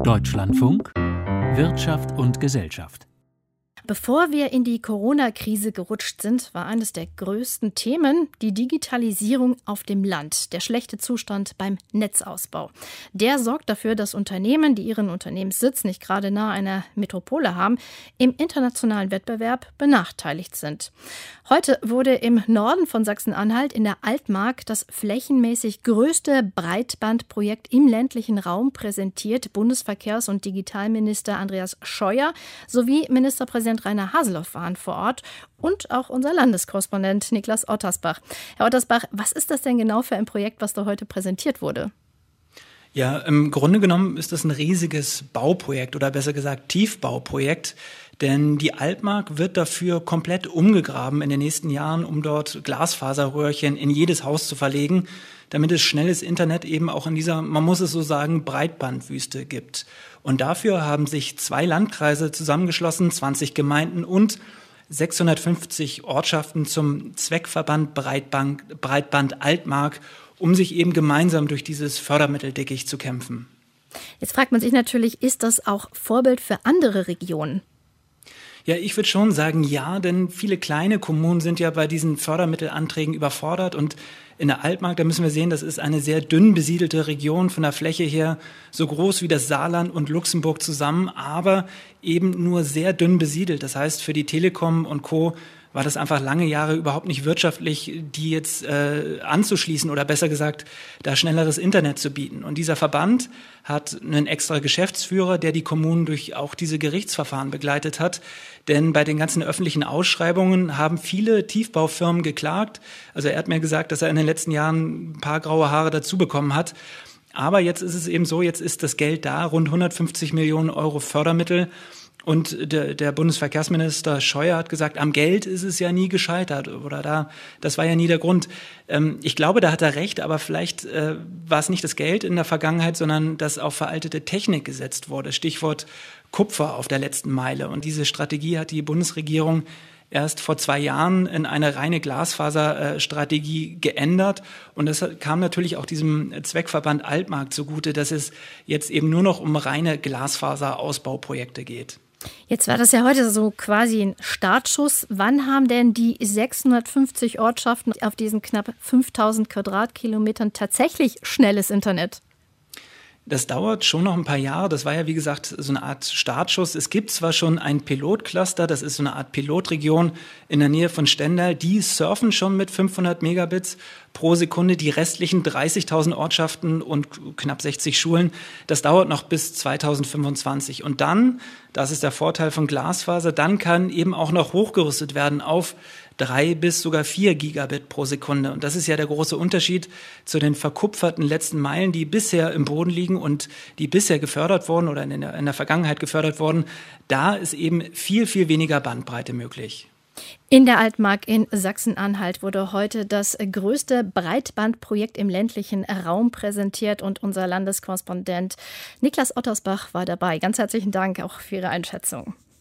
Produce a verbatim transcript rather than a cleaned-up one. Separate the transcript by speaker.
Speaker 1: Deutschlandfunk Wirtschaft und Gesellschaft.
Speaker 2: Bevor wir in die Corona-Krise gerutscht sind, war eines der größten Themen die Digitalisierung auf dem Land, der schlechte Zustand beim Netzausbau. Der sorgt dafür, dass Unternehmen, die ihren Unternehmenssitz nicht gerade nahe einer Metropole haben, im internationalen Wettbewerb benachteiligt sind. Heute wurde im Norden von Sachsen-Anhalt in der Altmark das flächenmäßig größte Breitbandprojekt im ländlichen Raum präsentiert. Bundesverkehrs- und Digitalminister Andreas Scheuer sowie Ministerpräsident Rainer Haseloff waren vor Ort und auch unser Landeskorrespondent Niklas Ottersbach. Herr Ottersbach, was ist das denn genau für ein Projekt, was da heute präsentiert wurde?
Speaker 3: Ja, im Grunde genommen ist das ein riesiges Bauprojekt oder besser gesagt Tiefbauprojekt, denn die Altmark wird dafür komplett umgegraben in den nächsten Jahren, um dort Glasfaserröhrchen in jedes Haus zu verlegen, damit es schnelles Internet eben auch in dieser, man muss es so sagen, Breitbandwüste gibt. Und dafür haben sich zwei Landkreise zusammengeschlossen, zwanzig Gemeinden und sechshundertfünfzig Ortschaften zum Zweckverband Breitband, Breitband Altmark, um sich eben gemeinsam durch dieses Fördermitteldickicht zu kämpfen.
Speaker 2: Jetzt fragt man sich natürlich, ist das auch Vorbild für andere Regionen?
Speaker 3: Ja, ich würde schon sagen, ja, denn viele kleine Kommunen sind ja bei diesen Fördermittelanträgen überfordert und in der Altmark, da müssen wir sehen, das ist eine sehr dünn besiedelte Region von der Fläche her, so groß wie das Saarland und Luxemburg zusammen, aber eben nur sehr dünn besiedelt. Das heißt, für die Telekom und Co. war das einfach lange Jahre überhaupt nicht wirtschaftlich, die jetzt äh, anzuschließen oder besser gesagt, da schnelleres Internet zu bieten. Und dieser Verband hat einen extra Geschäftsführer, der die Kommunen durch auch diese Gerichtsverfahren begleitet hat. Denn bei den ganzen öffentlichen Ausschreibungen haben viele Tiefbaufirmen geklagt. Also er hat mir gesagt, dass er in den letzten Jahren ein paar graue Haare dazu bekommen hat. Aber jetzt ist es eben so, jetzt ist das Geld da, rund hundertfünfzig Millionen Euro Fördermittel. Und der, der Bundesverkehrsminister Scheuer hat gesagt, am Geld ist es ja nie gescheitert oder da, das war ja nie der Grund. Ähm, ich glaube, da hat er recht, aber vielleicht äh, war es nicht das Geld in der Vergangenheit, sondern dass auf veraltete Technik gesetzt wurde. Stichwort Kupfer auf der letzten Meile. Und diese Strategie hat die Bundesregierung erst vor zwei Jahren in eine reine Glasfaserstrategie geändert. Und das kam natürlich auch diesem Zweckverband Altmark zugute, dass es jetzt eben nur noch um reine Glasfaserausbauprojekte geht.
Speaker 2: Jetzt war das ja heute so quasi ein Startschuss. Wann haben denn die sechshundertfünfzig Ortschaften auf diesen knapp fünftausend Quadratkilometern tatsächlich schnelles Internet?
Speaker 3: Das dauert schon noch ein paar Jahre. Das war ja, wie gesagt, so eine Art Startschuss. Es gibt zwar schon ein Pilotcluster, das ist so eine Art Pilotregion in der Nähe von Stendal. Die surfen schon mit fünfhundert Megabits pro Sekunde. Die restlichen dreißigtausend Ortschaften und knapp sechzig Schulen, das dauert noch bis zweitausendfünfundzwanzig. Und dann, das ist der Vorteil von Glasfaser, dann kann eben auch noch hochgerüstet werden auf drei bis sogar vier Gigabit pro Sekunde. Und das ist ja der große Unterschied zu den verkupferten letzten Meilen, die bisher im Boden liegen und die bisher gefördert wurden oder in der, in der Vergangenheit gefördert wurden. Da ist eben viel, viel weniger Bandbreite möglich.
Speaker 2: In der Altmark in Sachsen-Anhalt wurde heute das größte Breitbandprojekt im ländlichen Raum präsentiert und unser Landeskorrespondent Niklas Ottersbach war dabei. Ganz herzlichen Dank auch für Ihre Einschätzung.